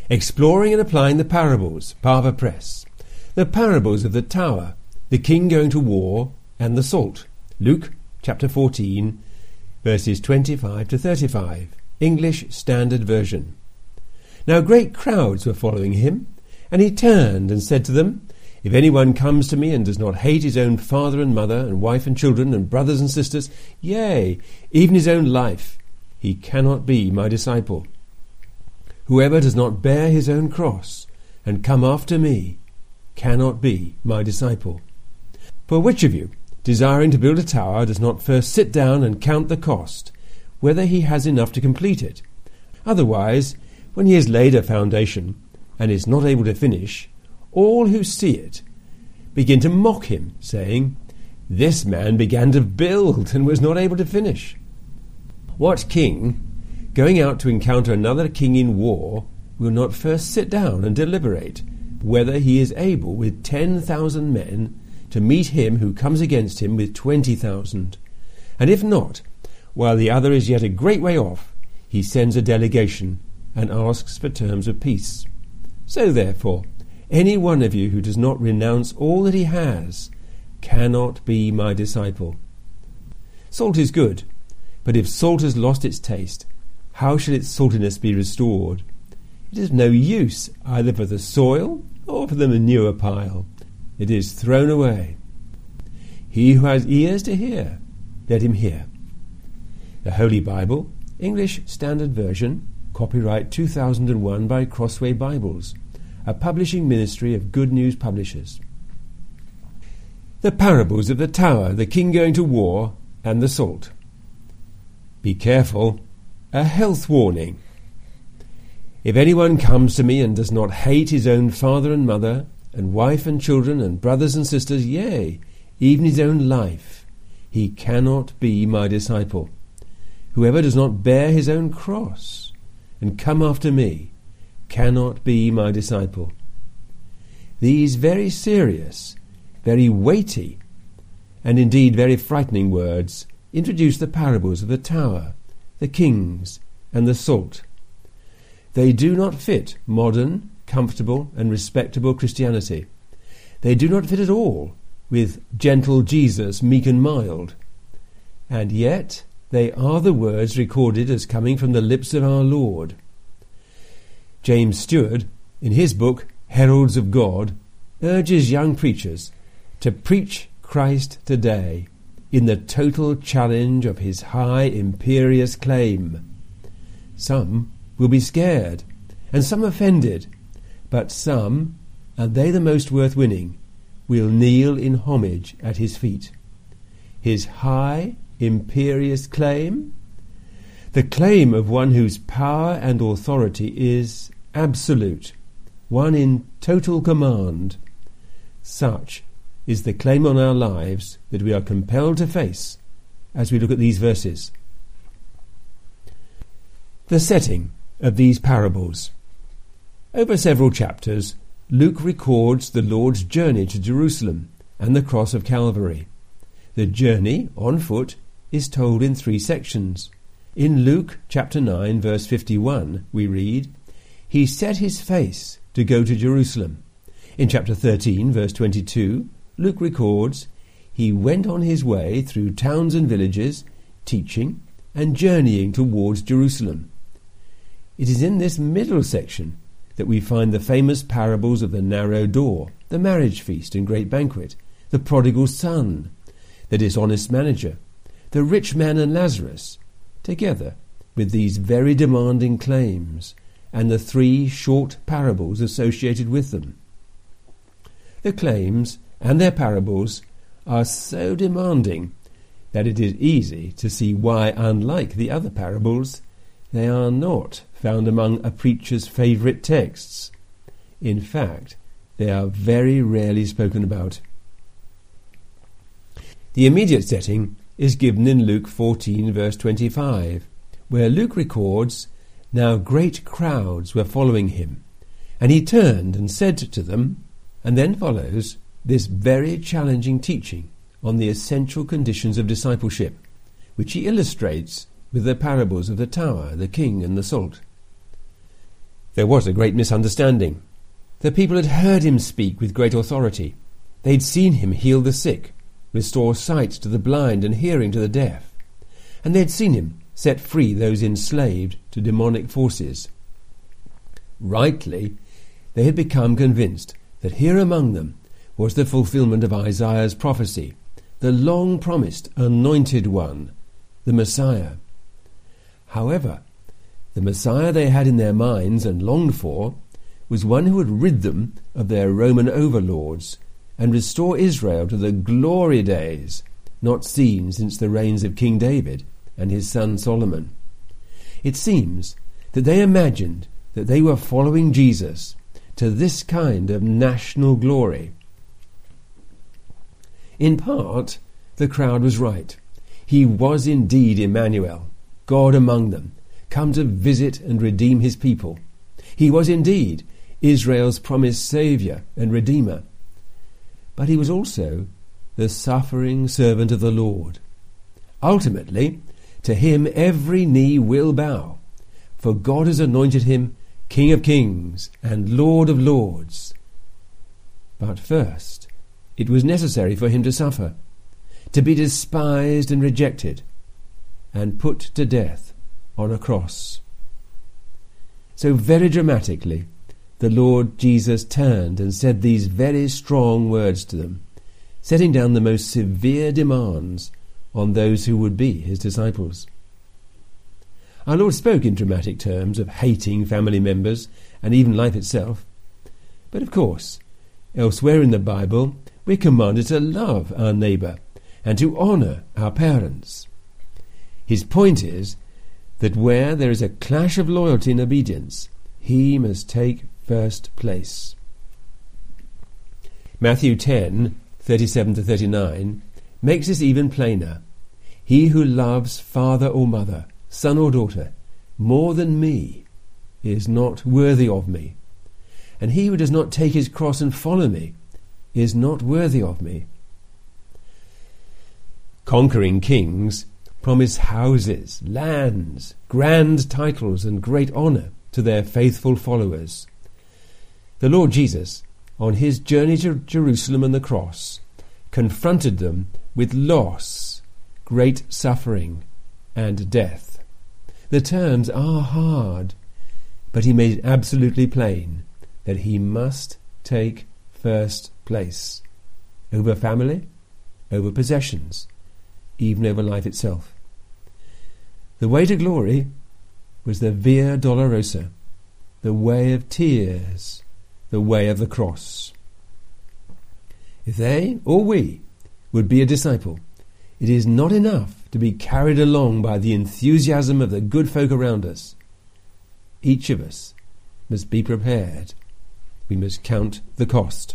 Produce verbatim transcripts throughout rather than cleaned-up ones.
Exploring and applying the parables, Pava Press. The parables of the tower, the king going to war, and the salt. Luke chapter fourteen, verses twenty-five to thirty-five. English Standard Version. Now great crowds were following him, and he turned and said to them, If anyone comes to me and does not hate his own father and mother and wife and children and brothers and sisters, yea, even his own life, he cannot be my disciple. Whoever does not bear his own cross and come after me cannot be my disciple. For which of you, desiring to build a tower, does not first sit down and count the cost, whether he has enough to complete it? Otherwise, when he has laid a foundation and is not able to finish, all who see it begin to mock him, saying, This man began to build and was not able to finish. What king, going out to encounter another king in war, will not first sit down and deliberate whether he is able with ten thousand men to meet him who comes against him with twenty thousand? And if not, while the other is yet a great way off, he sends a delegation and asks for terms of peace. So therefore, any one of you who does not renounce all that he has cannot be my disciple. Salt is good, but if salt has lost its taste, how shall its saltiness be restored? It is of no use either for the soil or for the manure pile. It is thrown away. He who has ears to hear, let him hear. The Holy Bible, English Standard Version, copyright two thousand one by Crossway Bibles, a publishing ministry of Good News Publishers. The parables of the tower, the king going to war, and the salt. Be careful, a health warning. If anyone comes to me and does not hate his own father and mother, and wife and children, and brothers and sisters, yea, even his own life, he cannot be my disciple. Whoever does not bear his own cross and come after me cannot be my disciple. These very serious, very weighty, and indeed very frightening words introduce the parables of the tower, the kings, and the salt. They do not fit modern, comfortable, and respectable Christianity. They do not fit at all with gentle Jesus, meek and mild. And yet they are the words recorded as coming from the lips of our Lord. James Stewart, in his book Heralds of God, urges young preachers to preach Christ today in the total challenge of his high imperious claim. Some will be scared, and some offended, but some, and they the most worth winning, will kneel in homage at his feet. His high imperious claim? The claim of one whose power and authority is absolute, one in total command. Such is the claim on our lives that we are compelled to face as we look at these verses. The setting of these parables. Over several chapters, Luke records the Lord's journey to Jerusalem and the cross of Calvary. The journey, on foot, is told in three sections. In Luke chapter nine, verse fifty-one, we read, He set his face to go to Jerusalem. In chapter thirteen, verse twenty-two, Luke records, He went on his way through towns and villages, teaching and journeying towards Jerusalem. It is in this middle section that we find the famous parables of the narrow door, the marriage feast and great banquet, the prodigal son, the dishonest manager, the rich man and Lazarus, together with these very demanding claims and the three short parables associated with them. The claims and their parables are so demanding that it is easy to see why, unlike the other parables, they are not found among a preacher's favourite texts. In fact, they are very rarely spoken about. The immediate setting is given in Luke fourteen, verse twenty-five, where Luke records, Now great crowds were following him, and he turned and said to them, and then follows this very challenging teaching on the essential conditions of discipleship, which he illustrates with the parables of the tower, the king, and the salt. There was a great misunderstanding. The people had heard him speak with great authority. They'd seen him heal the sick, restore sight to the blind and hearing to the deaf, and they'd seen him set free those enslaved to demonic forces. Rightly, they had become convinced that here among them was the fulfillment of Isaiah's prophecy, the long-promised Anointed One, the Messiah. However, the Messiah they had in their minds and longed for was one who would rid them of their Roman overlords and restore Israel to the glory days not seen since the reigns of King David and his son Solomon. It seems that they imagined that they were following Jesus to this kind of national glory. In part, the crowd was right. He was indeed Emmanuel, God among them, come to visit and redeem his people. He was indeed Israel's promised Saviour and Redeemer. But he was also the suffering servant of the Lord. Ultimately, to him every knee will bow, for God has anointed him King of Kings and Lord of Lords. But first, it was necessary for him to suffer, to be despised and rejected, and put to death on a cross. So very dramatically, the Lord Jesus turned and said these very strong words to them, setting down the most severe demands on those who would be his disciples. Our Lord spoke in dramatic terms of hating family members and even life itself. But of course, elsewhere in the Bible, we're commanded to love our neighbour and to honour our parents. His point is that where there is a clash of loyalty and obedience, he must take first place. Matthew ten, thirty-seven to thirty-nine makes this even plainer. He who loves father or mother, son or daughter, more than me, is not worthy of me. And he who does not take his cross and follow me is not worthy of me. Conquering kings promise houses, lands, grand titles, and great honour to their faithful followers. The Lord Jesus, on his journey to Jerusalem and the cross, confronted them with loss, great suffering, and death. The terms are hard, but he made it absolutely plain that he must take first place over family, over possessions, even over life itself. The way to glory was the Via Dolorosa, the way of tears, the way of the cross. If they, or we, would be a disciple, it is not enough to be carried along by the enthusiasm of the good folk around us. Each of us must be prepared. We must count the cost.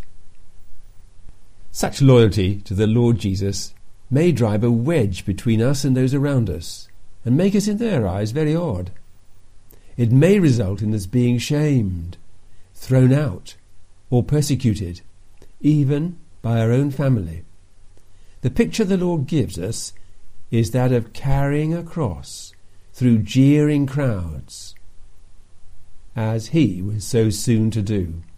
Such loyalty to the Lord Jesus may drive a wedge between us and those around us, and make us in their eyes very odd. It may result in us being shamed, thrown out, or persecuted, even by our own family. The picture the Lord gives us is that of carrying a cross through jeering crowds, as he was so soon to do.